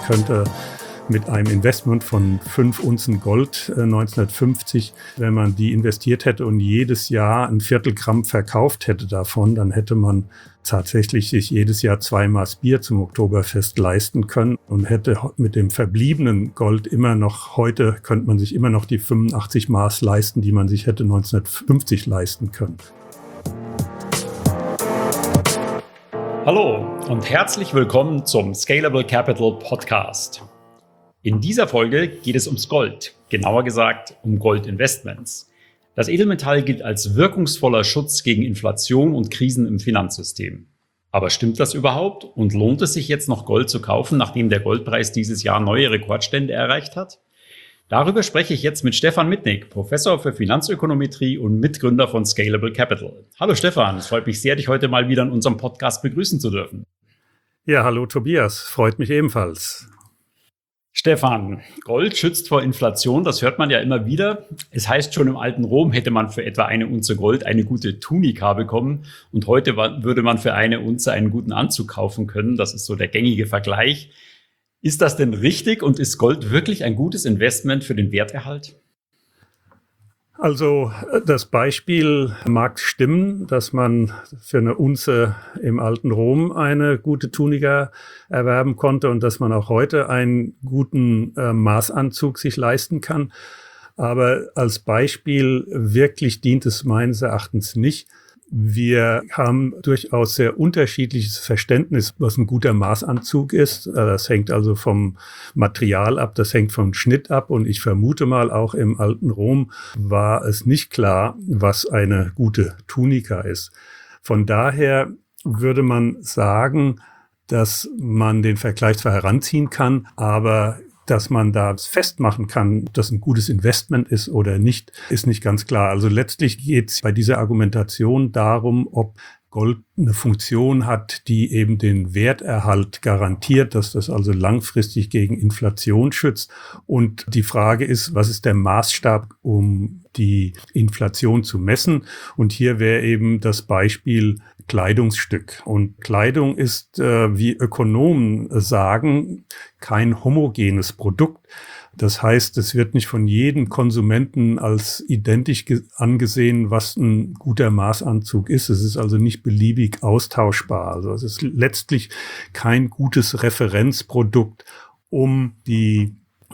könnte mit einem Investment von 5 Unzen Gold 1950, wenn man die investiert hätte und jedes Jahr ein Viertelgramm verkauft hätte davon, dann hätte man tatsächlich sich jedes Jahr 2 Maß Bier zum Oktoberfest leisten können und hätte mit dem verbliebenen Gold immer noch, heute könnte man sich immer noch die 85 Maß leisten, die man sich hätte 1950 leisten können. Hallo und herzlich willkommen zum Scalable Capital Podcast. In dieser Folge geht es ums Gold, genauer gesagt um Goldinvestments. Das Edelmetall gilt als wirkungsvoller Schutz gegen Inflation und Krisen im Finanzsystem. Aber stimmt das überhaupt und lohnt es sich jetzt noch Gold zu kaufen, nachdem der Goldpreis dieses Jahr neue Rekordstände erreicht hat? Darüber spreche ich jetzt mit Stefan Mitnick, Professor für Finanzökonometrie und Mitgründer von Scalable Capital. Hallo Stefan, es freut mich sehr, dich heute mal wieder in unserem Podcast begrüßen zu dürfen. Ja, hallo Tobias, freut mich ebenfalls. Stefan, Gold schützt vor Inflation, das hört man ja immer wieder. Es heißt, schon im alten Rom hätte man für etwa eine Unze Gold eine gute Tunika bekommen und heute würde man für eine Unze einen guten Anzug kaufen können. Das ist so der gängige Vergleich. Ist das denn richtig und ist Gold wirklich ein gutes Investment für den Werterhalt? Also das Beispiel mag stimmen, dass man für eine Unze im alten Rom eine gute Tunika erwerben konnte und dass man auch heute einen guten Maßanzug sich leisten kann. Aber als Beispiel wirklich dient es meines Erachtens nicht. Wir haben durchaus sehr unterschiedliches Verständnis, was ein guter Maßanzug ist. Das hängt also vom Material ab, das hängt vom Schnitt ab. Und ich vermute mal, auch im alten Rom war es nicht klar, was eine gute Tunika ist. Von daher würde man sagen, dass man den Vergleich zwar heranziehen kann, aber dass man da festmachen kann, dass ein gutes Investment ist oder nicht, ist nicht ganz klar. Also letztlich geht es bei dieser Argumentation darum, ob Gold eine Funktion hat, die eben den Werterhalt garantiert, dass das also langfristig gegen Inflation schützt. Und die Frage ist, was ist der Maßstab, um die Inflation zu messen? Und hier wäre eben das Beispiel Kleidungsstück. Und Kleidung ist, wie Ökonomen sagen, kein homogenes Produkt. Das heißt, es wird nicht von jedem Konsumenten als identisch angesehen, was ein guter Maßanzug ist. Es ist also nicht beliebig austauschbar. Also es ist letztlich kein gutes Referenzprodukt, um die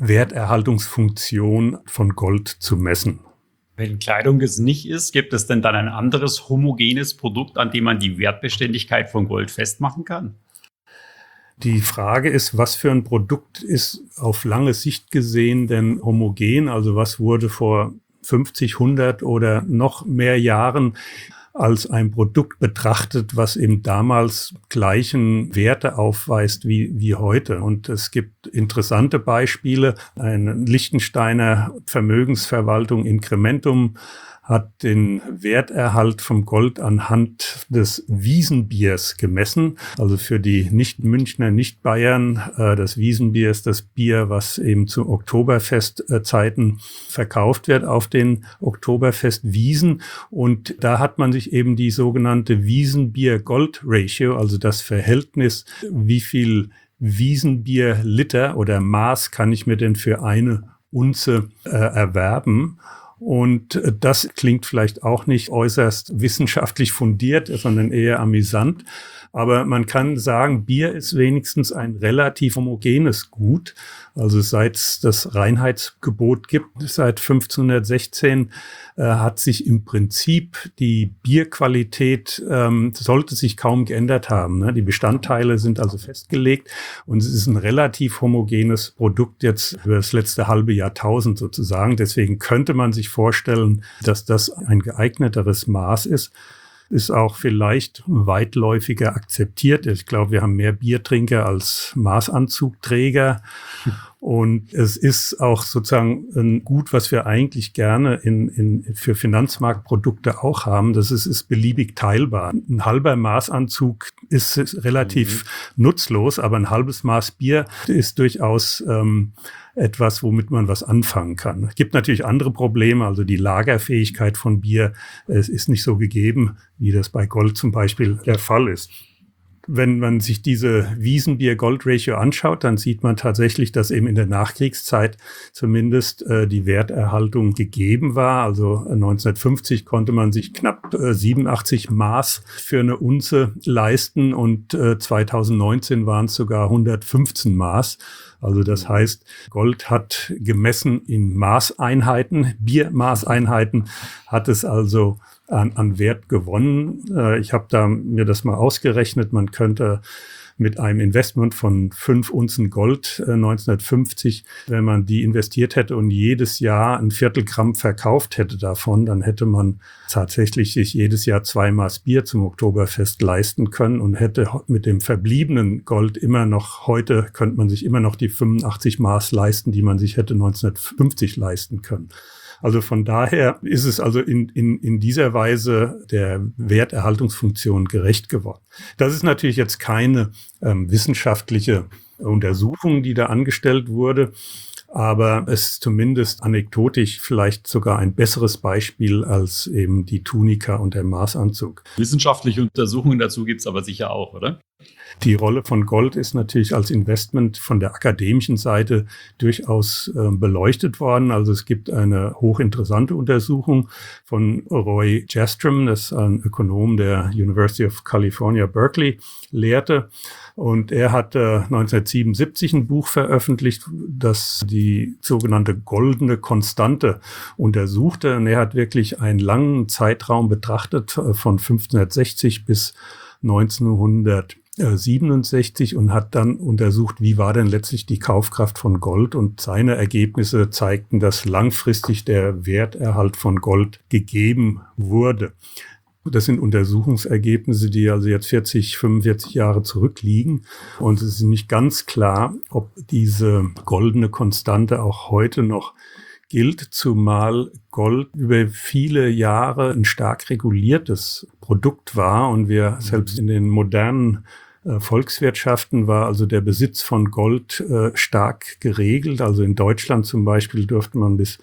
Werterhaltungsfunktion von Gold zu messen. Wenn Kleidung es nicht ist, gibt es denn dann ein anderes homogenes Produkt, an dem man die Wertbeständigkeit von Gold festmachen kann? Die Frage ist, was für ein Produkt ist auf lange Sicht gesehen denn homogen? Also was wurde vor 50, 100 oder noch mehr Jahren als ein Produkt betrachtet, was eben damals gleichen Werte aufweist wie heute. Und es gibt interessante Beispiele. Eine Liechtensteiner Vermögensverwaltung Incrementum hat den Werterhalt vom Gold anhand des Wiesenbiers gemessen. Also für die Nicht-Münchner, Nicht-Bayern, das Wiesenbier ist das Bier, was eben zu Oktoberfestzeiten verkauft wird auf den Oktoberfestwiesen. Und da hat man sich eben die sogenannte Wiesenbier-Gold-Ratio, also das Verhältnis, wie viel Wiesenbier-Liter oder Maß kann ich mir denn für eine Unze erwerben. Und das klingt vielleicht auch nicht äußerst wissenschaftlich fundiert, sondern eher amüsant. Aber man kann sagen, Bier ist wenigstens ein relativ homogenes Gut. Also seit es das Reinheitsgebot gibt, seit 1516, hat sich im Prinzip die Bierqualität, sollte sich kaum geändert haben. Ne? Die Bestandteile sind also festgelegt und es ist ein relativ homogenes Produkt jetzt über das letzte halbe Jahrtausend sozusagen. Deswegen könnte man sich vorstellen, dass das ein geeigneteres Maß ist. Ist auch vielleicht weitläufiger akzeptiert. Ich glaube, wir haben mehr Biertrinker als Maßanzugträger. Und es ist auch sozusagen ein Gut, was wir eigentlich gerne für Finanzmarktprodukte auch haben. Das ist beliebig teilbar. Ein halber Maßanzug ist relativ nutzlos, aber ein halbes Maß Bier ist durchaus etwas, womit man was anfangen kann. Es gibt natürlich andere Probleme, also die Lagerfähigkeit von Bier ist nicht so gegeben, wie das bei Gold zum Beispiel der Fall ist. wenn man sich diese Wiesenbier-Gold-Ratio anschaut, dann sieht man tatsächlich, dass eben in der Nachkriegszeit zumindest die Werterhaltung gegeben war. Also 1950 konnte man sich knapp 87 Maß für eine Unze leisten und 2019 waren es sogar 115 Maß. Also das heißt, Gold hat gemessen in Maßeinheiten, Biermaßeinheiten, hat es also an Wert gewonnen. Ich habe mir das mal ausgerechnet. Man könnte mit einem Investment von 5 Unzen Gold 1950, wenn man die investiert hätte und jedes Jahr ein Viertelgramm verkauft hätte davon, dann hätte man tatsächlich sich jedes Jahr 2 Maß Bier zum Oktoberfest leisten können und hätte mit dem verbliebenen Gold heute könnte man sich immer noch die 85 Maß leisten, die man sich hätte 1950 leisten können. Also von daher ist es also in dieser Weise der Werterhaltungsfunktion gerecht geworden. Das ist natürlich jetzt keine wissenschaftliche Untersuchung, die da angestellt wurde, aber es ist zumindest anekdotisch vielleicht sogar ein besseres Beispiel als eben die Tunika und der Maßanzug. Wissenschaftliche Untersuchungen dazu gibt es aber sicher auch, oder? Die Rolle von Gold ist natürlich als Investment von der akademischen Seite durchaus beleuchtet worden. Also es gibt eine hochinteressante Untersuchung von Roy Jastram, das ist ein Ökonom der University of California, Berkeley, lehrte. Und er hat 1977 ein Buch veröffentlicht, das die sogenannte goldene Konstante untersuchte. Und er hat wirklich einen langen Zeitraum betrachtet, von 1560 bis 1967 und hat dann untersucht, wie war denn letztlich die Kaufkraft von Gold, und seine Ergebnisse zeigten, dass langfristig der Werterhalt von Gold gegeben wurde. Das sind Untersuchungsergebnisse, die also jetzt 45 Jahre zurückliegen, und es ist nicht ganz klar, ob diese goldene Konstante auch heute noch gilt, zumal Gold über viele Jahre ein stark reguliertes Produkt war und wir selbst in den modernen Volkswirtschaften war also der Besitz von Gold stark geregelt. Also in Deutschland zum Beispiel durfte man bis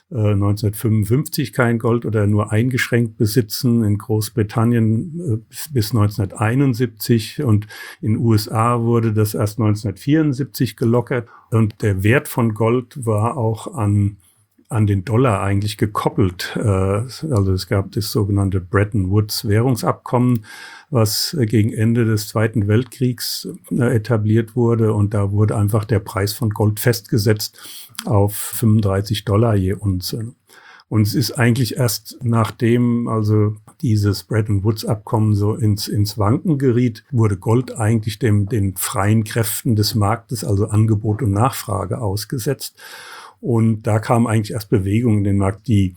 1955 kein Gold oder nur eingeschränkt besitzen, in Großbritannien bis 1971 und in den USA wurde das erst 1974 gelockert. Und der Wert von Gold war auch an den Dollar eigentlich gekoppelt. Also es gab das sogenannte Bretton Woods Währungsabkommen, was gegen Ende des Zweiten Weltkriegs etabliert wurde. Und da wurde einfach der Preis von Gold festgesetzt auf $35 je Unze. Und es ist eigentlich erst nachdem also dieses Bretton Woods Abkommen so ins Wanken geriet, wurde Gold eigentlich den freien Kräften des Marktes, also Angebot und Nachfrage, ausgesetzt. Und da kam eigentlich erst Bewegung in den Markt. Die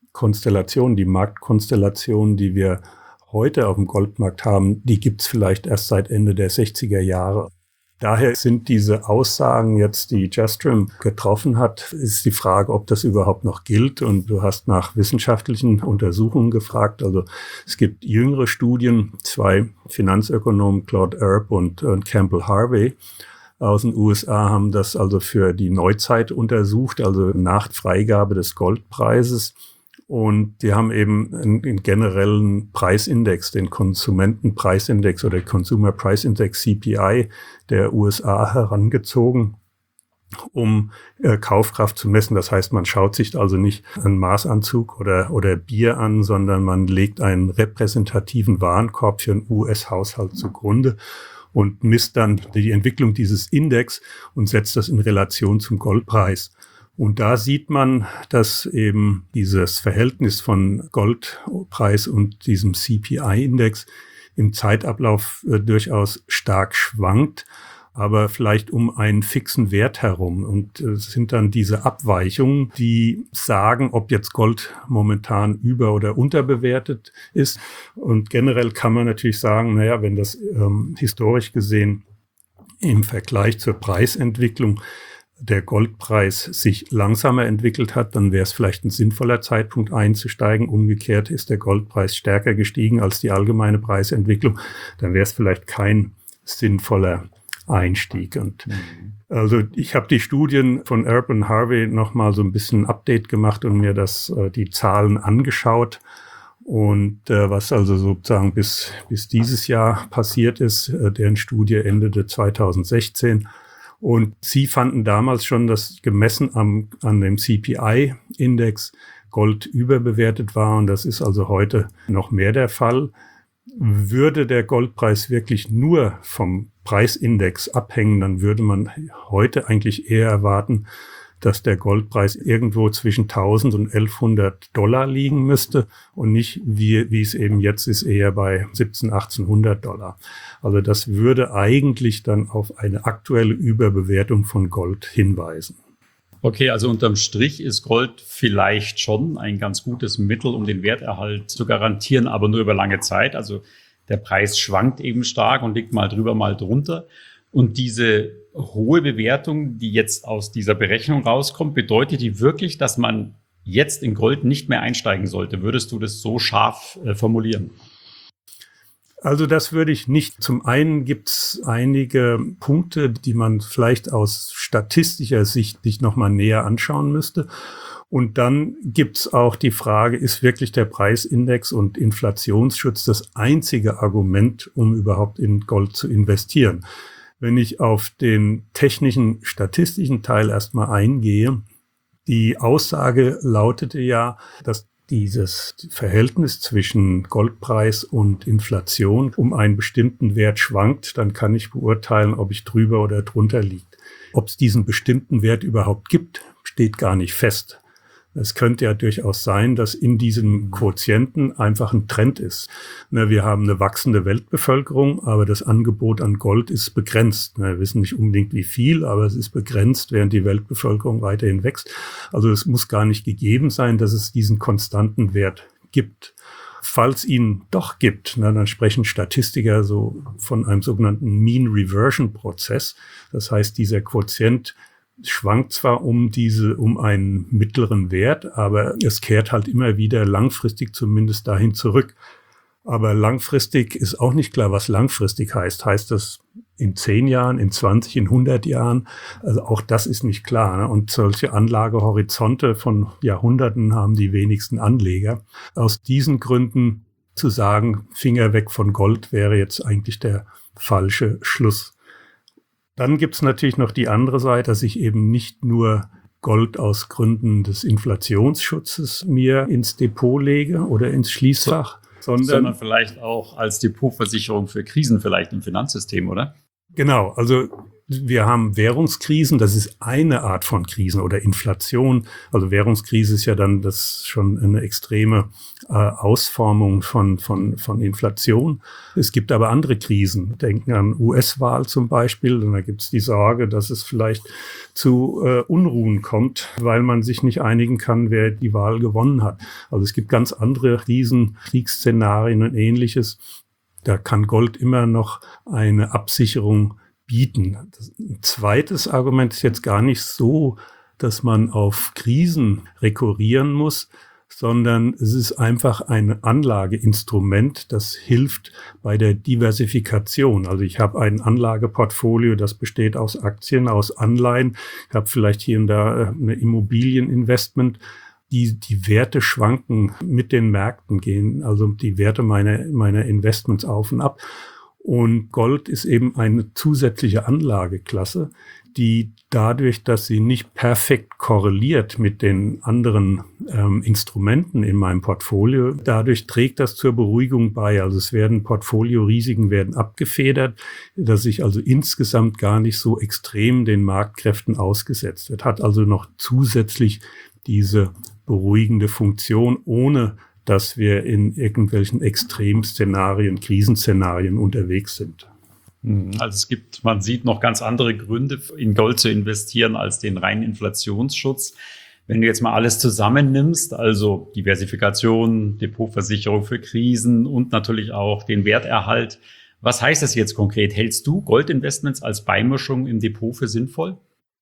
Marktkonstellation, die wir heute auf dem Goldmarkt haben, die gibt's vielleicht erst seit Ende der 60er Jahre. Daher sind diese Aussagen jetzt, die Jastram getroffen hat, ist die Frage, ob das überhaupt noch gilt. Und du hast nach wissenschaftlichen Untersuchungen gefragt. Also es gibt jüngere Studien, 2 Finanzökonomen, Claude Erb und Campbell Harvey, aus den USA haben das also für die Neuzeit untersucht, also nach Freigabe des Goldpreises. Und die haben eben einen generellen Preisindex, den Konsumentenpreisindex oder Consumer Price Index CPI der USA herangezogen, um Kaufkraft zu messen. Das heißt, man schaut sich also nicht einen Maßanzug oder Bier an, sondern man legt einen repräsentativen Warenkorb für einen US-Haushalt zugrunde und misst dann die Entwicklung dieses Index und setzt das in Relation zum Goldpreis. Und da sieht man, dass eben dieses Verhältnis von Goldpreis und diesem CPI-Index im Zeitablauf durchaus stark schwankt, aber vielleicht um einen fixen Wert herum. Und es sind dann diese Abweichungen, die sagen, ob jetzt Gold momentan über- oder unterbewertet ist. Und generell kann man natürlich sagen, naja, wenn das historisch gesehen im Vergleich zur Preisentwicklung der Goldpreis sich langsamer entwickelt hat, dann wäre es vielleicht ein sinnvoller Zeitpunkt einzusteigen. Umgekehrt ist der Goldpreis stärker gestiegen als die allgemeine Preisentwicklung, dann wäre es vielleicht kein sinnvoller Einstieg. Und also ich habe die Studien von Erb und Harvey nochmal so ein bisschen Update gemacht und mir die Zahlen angeschaut. Und was also sozusagen bis dieses Jahr passiert ist, deren Studie endete 2016. Und sie fanden damals schon, dass gemessen an dem CPI-Index Gold überbewertet war. Und das ist also heute noch mehr der Fall. Würde der Goldpreis wirklich nur vom Preisindex abhängen, dann würde man heute eigentlich eher erwarten, dass der Goldpreis irgendwo zwischen 1.000 und 1.100 Dollar liegen müsste und nicht, wie es eben jetzt ist, eher bei 1.700, 1.800 Dollar. Also das würde eigentlich dann auf eine aktuelle Überbewertung von Gold hinweisen. Okay, also unterm Strich ist Gold vielleicht schon ein ganz gutes Mittel, um den Werterhalt zu garantieren, aber nur über lange Zeit. Also der Preis schwankt eben stark und liegt mal drüber, mal drunter. Und diese hohe Bewertung, die jetzt aus dieser Berechnung rauskommt, bedeutet die wirklich, dass man jetzt in Gold nicht mehr einsteigen sollte? Würdest du das so scharf formulieren? Also das würde ich nicht. Zum einen gibt es einige Punkte, die man vielleicht aus statistischer Sicht sich nochmal näher anschauen müsste. Und dann gibt es auch die Frage, ist wirklich der Preisindex und Inflationsschutz das einzige Argument, um überhaupt in Gold zu investieren? Wenn ich auf den technischen, statistischen Teil erstmal eingehe, die Aussage lautete ja, dass dieses Verhältnis zwischen Goldpreis und Inflation um einen bestimmten Wert schwankt, dann kann ich beurteilen, ob ich drüber oder drunter liegt. Ob es diesen bestimmten Wert überhaupt gibt, steht gar nicht fest. Es könnte ja durchaus sein, dass in diesem Quotienten einfach ein Trend ist. Wir haben eine wachsende Weltbevölkerung, aber das Angebot an Gold ist begrenzt. Wir wissen nicht unbedingt wie viel, aber es ist begrenzt, während die Weltbevölkerung weiterhin wächst. Also es muss gar nicht gegeben sein, dass es diesen konstanten Wert gibt. Falls ihn doch gibt, dann sprechen Statistiker so von einem sogenannten Mean Reversion Prozess. Das heißt, dieser Quotient schwankt zwar um einen mittleren Wert, aber es kehrt halt immer wieder langfristig zumindest dahin zurück. Aber langfristig ist auch nicht klar, was langfristig heißt. Heißt das in 10 Jahren, in 20, in 100 Jahren? Also auch das ist nicht klar, ne? Und solche Anlagehorizonte von Jahrhunderten haben die wenigsten Anleger. Aus diesen Gründen zu sagen, Finger weg von Gold wäre jetzt eigentlich der falsche Schluss. Dann gibt's natürlich noch die andere Seite, dass ich eben nicht nur Gold aus Gründen des Inflationsschutzes mir ins Depot lege oder ins Schließfach, sondern vielleicht auch als Depotversicherung für Krisen vielleicht im Finanzsystem, oder? Genau, also wir haben Währungskrisen, das ist eine Art von Krisen oder Inflation. Also Währungskrise ist ja dann das schon eine extreme Ausformung von Inflation. Es gibt aber andere Krisen. Denken an US-Wahl zum Beispiel. Und da gibt es die Sorge, dass es vielleicht zu Unruhen kommt, weil man sich nicht einigen kann, wer die Wahl gewonnen hat. Also es gibt ganz andere Krisen, Kriegsszenarien und Ähnliches. Da kann Gold immer noch eine Absicherung bieten. Ein zweites Argument ist jetzt gar nicht so, dass man auf Krisen rekurrieren muss, sondern es ist einfach ein Anlageinstrument, das hilft bei der Diversifikation. Also ich habe ein Anlageportfolio, das besteht aus Aktien, aus Anleihen. Ich habe vielleicht hier und da eine Immobilieninvestment. Die Werte schwanken mit den Märkten, gehen also die Werte meiner Investments auf und ab. Und Gold ist eben eine zusätzliche Anlageklasse, die dadurch, dass sie nicht perfekt korreliert mit den anderen Instrumenten in meinem Portfolio, dadurch trägt das zur Beruhigung bei. Also es werden Portfoliorisiken werden abgefedert, dass ich also insgesamt gar nicht so extrem den Marktkräften ausgesetzt wird. Hat also noch zusätzlich diese beruhigende Funktion, ohne dass wir in irgendwelchen Extremszenarien, Krisenszenarien unterwegs sind. Also man sieht noch ganz andere Gründe, in Gold zu investieren, als den reinen Inflationsschutz. Wenn du jetzt mal alles zusammennimmst, also Diversifikation, Depotversicherung für Krisen und natürlich auch den Werterhalt, was heißt das jetzt konkret? Hältst du Goldinvestments als Beimischung im Depot für sinnvoll?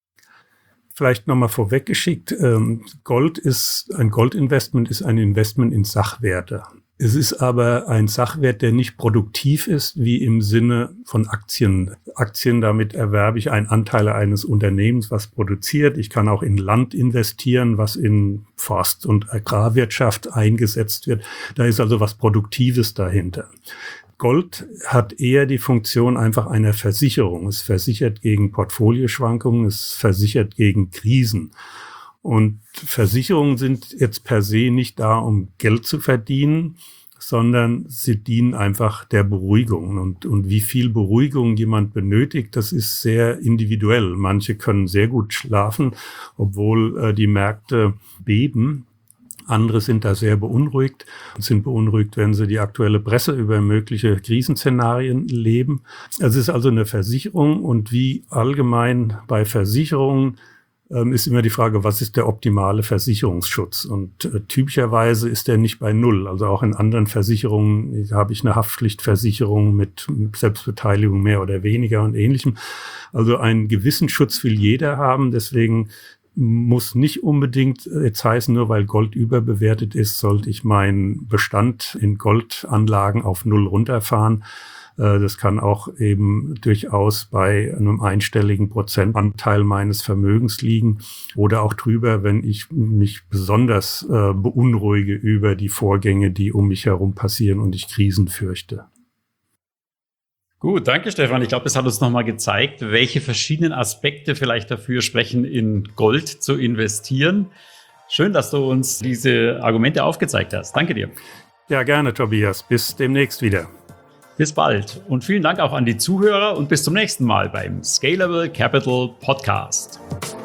Vielleicht nochmal vorweggeschickt, Goldinvestment ist ein Investment in Sachwerte. Es ist aber ein Sachwert, der nicht produktiv ist, wie im Sinne von Aktien. Aktien, damit erwerbe ich einen Anteil eines Unternehmens, was produziert. Ich kann auch in Land investieren, was in Forst- und Agrarwirtschaft eingesetzt wird. Da ist also was Produktives dahinter. Gold hat eher die Funktion einfach einer Versicherung. Es versichert gegen Portfolioschwankungen, es versichert gegen Krisen. Und Versicherungen sind jetzt per se nicht da, um Geld zu verdienen, sondern sie dienen einfach der Beruhigung. Und wie viel Beruhigung jemand benötigt, das ist sehr individuell. Manche können sehr gut schlafen, obwohl die Märkte beben. Andere sind da sehr beunruhigt und sind beunruhigt, wenn sie die aktuelle Presse über mögliche Krisenszenarien leben. Es ist also eine Versicherung, und wie allgemein bei Versicherungen ist immer die Frage, was ist der optimale Versicherungsschutz? Und typischerweise ist der nicht bei Null. Also auch in anderen Versicherungen habe ich eine Haftpflichtversicherung mit Selbstbeteiligung mehr oder weniger und Ähnlichem. Also einen gewissen Schutz will jeder haben. Deswegen muss nicht unbedingt jetzt heißen, nur weil Gold überbewertet ist, sollte ich meinen Bestand in Goldanlagen auf Null runterfahren. Das kann auch eben durchaus bei einem einstelligen Prozentanteil meines Vermögens liegen oder auch drüber, wenn ich mich besonders beunruhige über die Vorgänge, die um mich herum passieren und ich Krisen fürchte. Gut, danke Stefan. Ich glaube, das hat uns nochmal gezeigt, welche verschiedenen Aspekte vielleicht dafür sprechen, in Gold zu investieren. Schön, dass du uns diese Argumente aufgezeigt hast. Danke dir. Ja, gerne, Tobias. Bis demnächst wieder. Bis bald und vielen Dank auch an die Zuhörer und bis zum nächsten Mal beim Scalable Capital Podcast.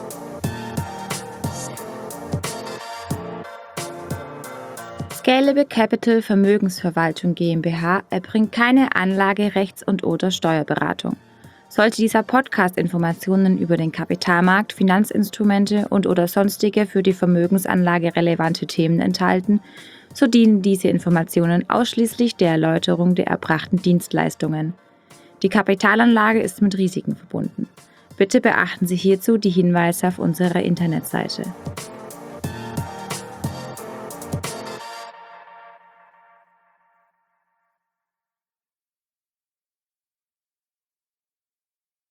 Scalable Capital Vermögensverwaltung GmbH erbringt keine Anlage-, Rechts- und/oder Steuerberatung. Sollte dieser Podcast Informationen über den Kapitalmarkt, Finanzinstrumente und/oder sonstige für die Vermögensanlage relevante Themen enthalten, so dienen diese Informationen ausschließlich der Erläuterung der erbrachten Dienstleistungen. Die Kapitalanlage ist mit Risiken verbunden. Bitte beachten Sie hierzu die Hinweise auf unserer Internetseite.